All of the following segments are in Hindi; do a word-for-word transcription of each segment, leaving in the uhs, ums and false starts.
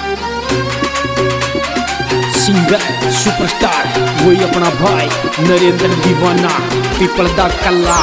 सिंगर सुपरस्टार वही अपना भाई नरेंद्र दीवाना पीपल दा कल्ला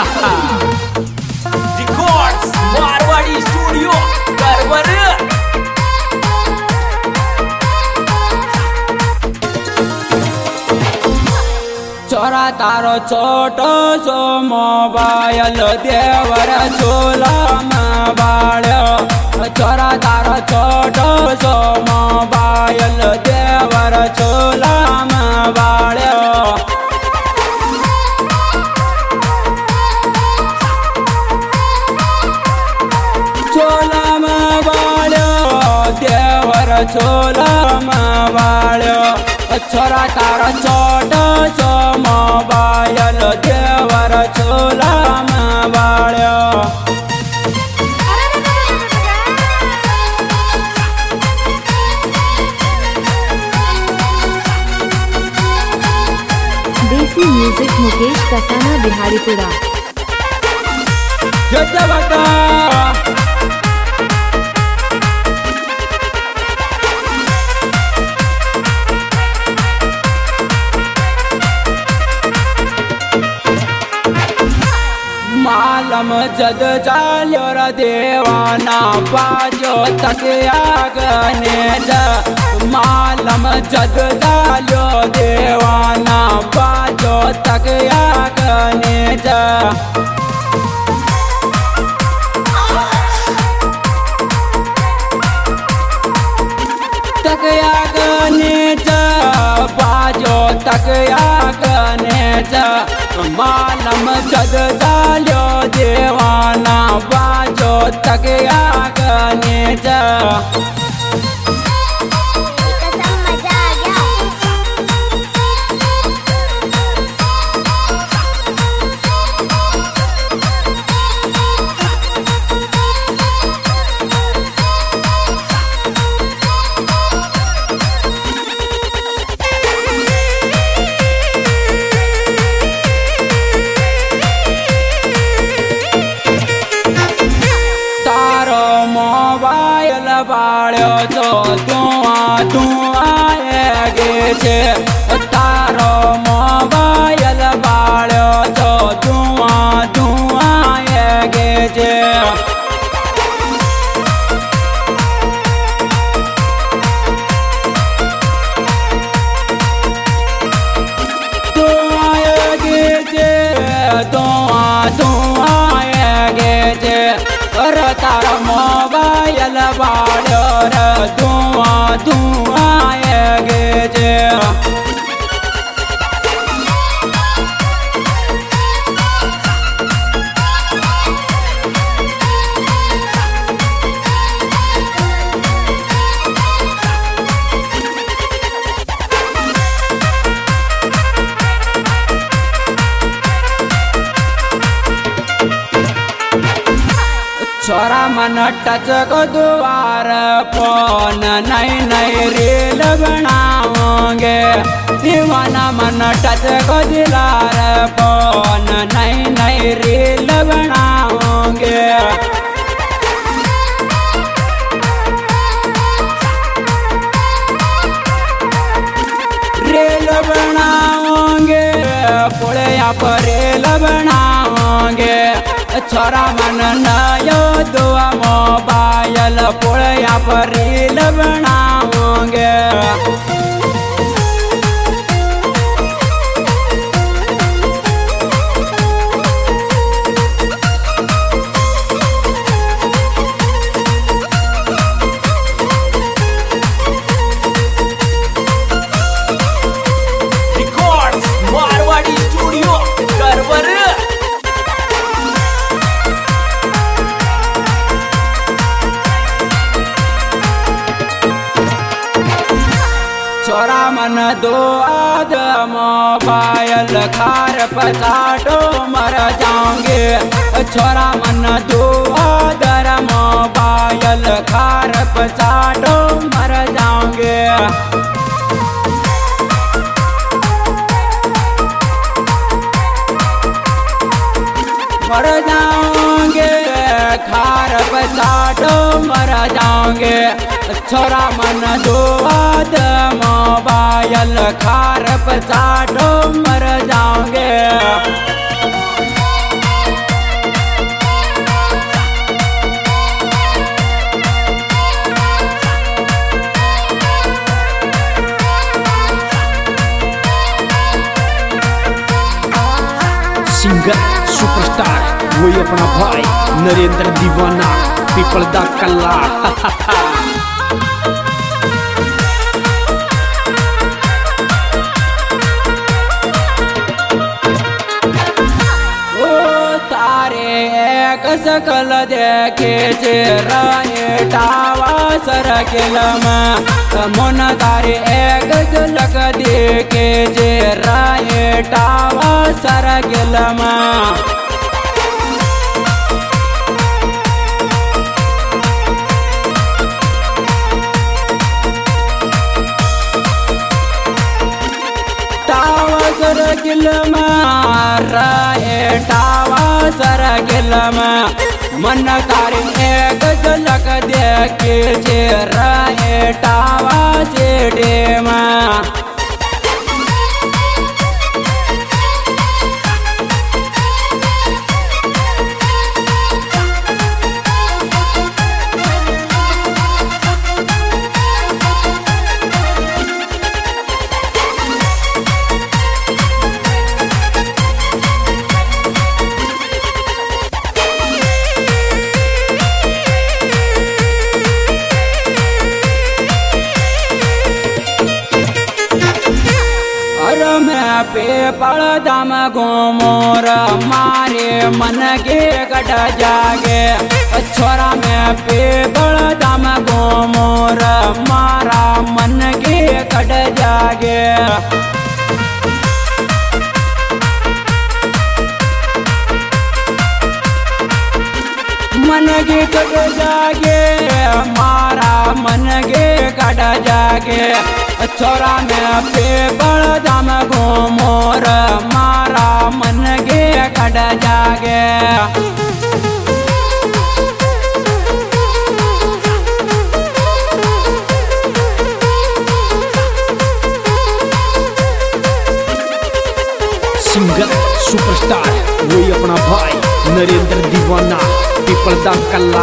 रिकॉर्ड्स मारवाड़ी स्टूडियो कारवर। चोरा तारो छोटो सो मोबाइल देवर झोला में बाड़ो। चोरा तारो छोटो सो मोबाइल देवर झोला में बाड़ो। झोला में बाड़ो देवर झोला में बाड़ो। छोरा तारा छोटो सो मोबाइल देवर झोला में बाड़ो। देसी म्यूजिक मुकेश कसाना बिहारीपुरा। मालम जद चाल्यो र देवाना बाजो तक आगने जा। मालम जद चाल्यो देवाना बाजो तक आगने जा। तक आगने जा बाजो तक आगने जा। मालम जद जाल्यो देवाना बाजो तक आगने जा। बाड़ो जो धुआं धुआं गे छे। तारो मोबाइल बाड़ो जो धुआं धुआं गे छे। धुआं गे छे धुआं धुआं गे छे। तारा मोबाइल बाड़ो रे धुआं धुआं गे छे। छोरा मन टच को द्वार फोन नई नई रील बनाओगे। दीवाना मन टच को दिलार फोन नई नई रील बनाओगे। रील बनाओगे पुड़िया पर रील बनाओगे। छोरा मन नयो दुआ मोबाइल पुड़िया पर रील बनाओगे। रिकॉर्ड्स मारवाड़ी स्टूडियो कारवर। छोरा मन दो आद मोबाइल खार पचाटो मर जाओगे। छोरा मन दो आदर मोबाइल खार पचाटो मर जाओगे। मर जाओगे खार पचाटो चाटो मर जाओगे। छोरा मन दुआद मोबाइल खार पे चाटो मर जाओगे। सिंगर सुपरस्टार वही अपना भाई नरेंद्र दीवाना पीपल दा कल्ला। ओ तारे एक सकल देखे रायटावा सर किलमा मन तारे एक झलक देखे जे रायटावा सर किलमा। टावा सर किलमा रायटावा सर किलमा मन तारे एक झलक देखे जे रायटावा से डेमा। पेपल दम घूमोर मारे मन के कट जागे। छोरा में पेपल दम घूमोर मारा मन के कट जागे। मन के कट जागे मारा मन के कट जागे। छोरा में पेपल दम घूमोर मारा मन के कट जागे। सिंगर सुपरस्टार वही अपना भाई नरेंद्र दीवाना पीपल दा कल्ला।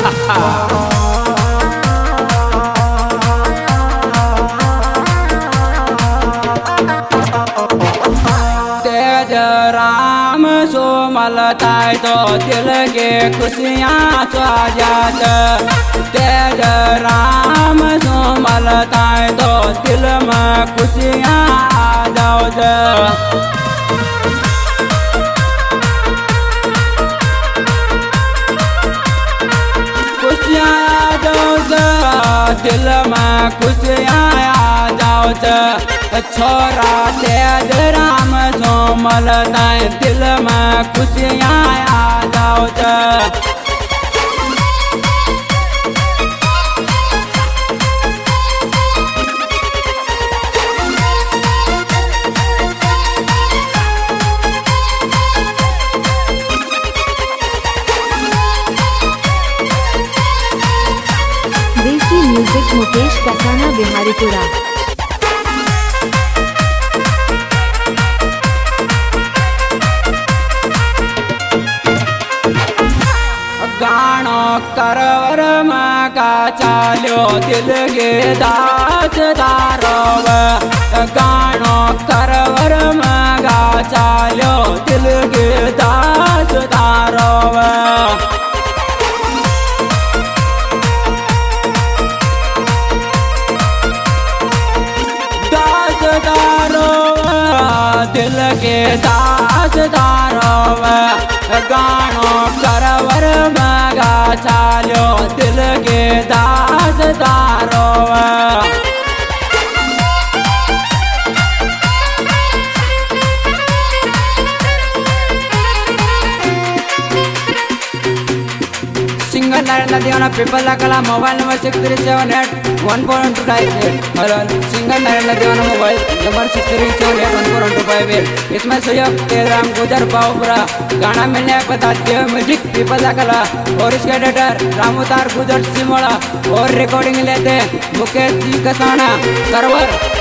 तेज राम सोमलताय तो दिल के खुशियाँ छा जात। तेज राम सोमलताय तो दिल में खुशियाँ आ जाओ। खुशियाँ आ जाओ दिल में खुशियाँ आ जाओ। छोरा तेज राम सोमलताय दिल में खुशियाँ आ जाओ। देसी म्यूजिक मुकेश कसाना बिहारीपुरा। गानो करवर में का चालो दिल के दास दारोव। गानो करवर में का चालो दिल के दास दारोव। दास दारोव दिल के दास दारोव। गानो करवर मगा चालो दिल के दास दारोव। सिंगर नरेंद्र दीवाना पीपल कला mobile number six three seven eight one four one two five eight और singer Narendra Deewana mobile number six three seven eight one four one two five eight. इसमें सहयोग तेराम गुजर बाबूपुरा। गाना मिलने के बाद देव म्यूजिक पीपल कला और इसके एडिटर रामोतार गुजर सिमोड़ा और रिकॉर्डिंग लेते मुकेश जी कसाना करवर।